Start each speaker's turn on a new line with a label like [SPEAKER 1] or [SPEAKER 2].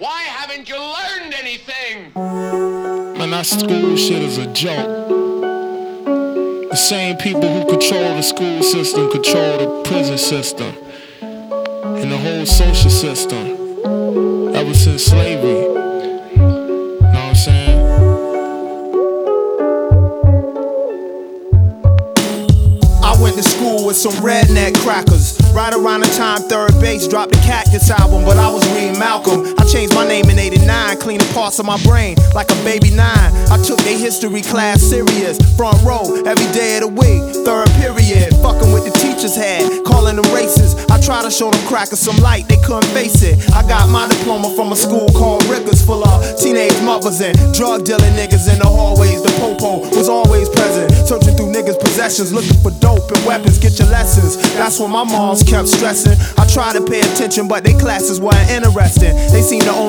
[SPEAKER 1] Why haven't you learned anything?
[SPEAKER 2] Man, that school shit is a joke. The same people who control the school system control the prison system and the whole social system ever since slavery. Know what I'm saying?
[SPEAKER 3] I went to school with some redneck crackers. Right around the time Third Base dropped the Cactus album, but I was reading Malcolm. I changed my name in '89, cleaning parts of my brain like a baby 9. I took their history class serious, front row every day of the week, third period, fucking with the teacher's head, calling them racist. I tried to show them crackers some light, they couldn't face it. I got my diploma from a school called Rickers, full of teenage mothers and drug dealing niggas in the hallways. The popo was always present, searching through niggas' possessions, looking for dope and weapons. Get your lessons. That's what my moms kept stressing. I tried to pay attention, but they classes weren't interesting. They seemed to only